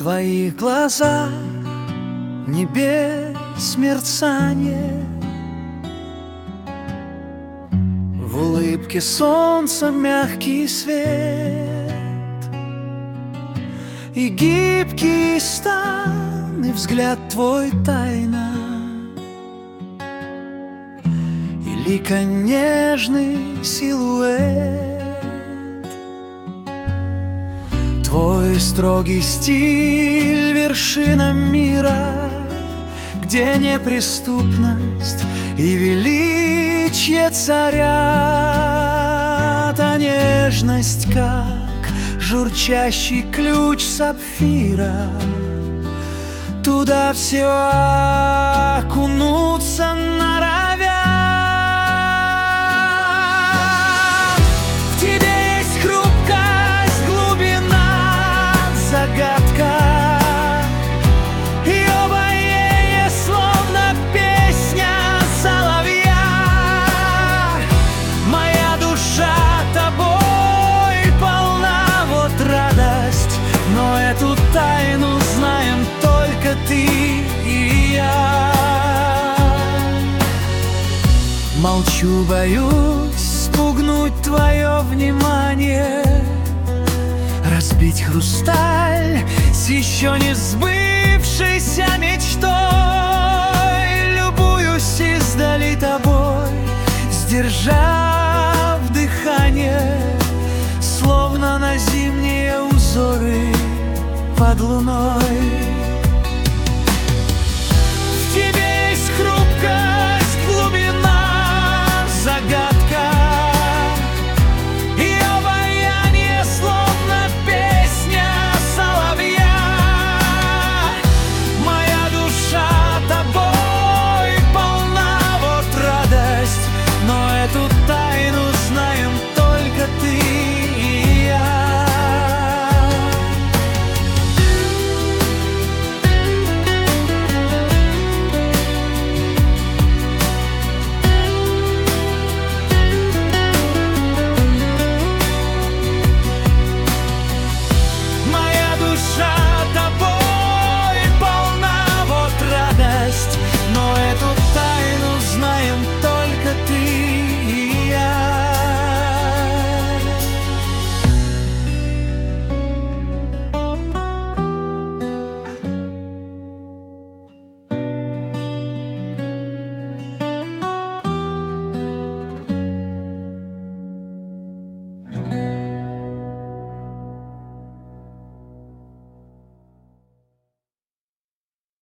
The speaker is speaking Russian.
твоих глазах небес мерцание, в улыбке солнца мягкий свет, и гибкий стан, и взгляд твой тайна, и лика нежный силуэт. Твой строгий стиль — вершина мира, где неприступность и величие царят, а нежность, как журчащий ключ сапфира, туда все окунуться норовят. В тебе есть хрупкость, глубина, загадка, и обаяние, словно песня соловья. Моя душа тобой полна, вот радость, но эту тайну знаем только ты и я. Молчу, боюсь спугнуть твое внимание, разбить хрусталь с еще не сбывшейся мечтой. Любуюсь издали тобой, сдержав дыхание, словно на зимние узоры под луной.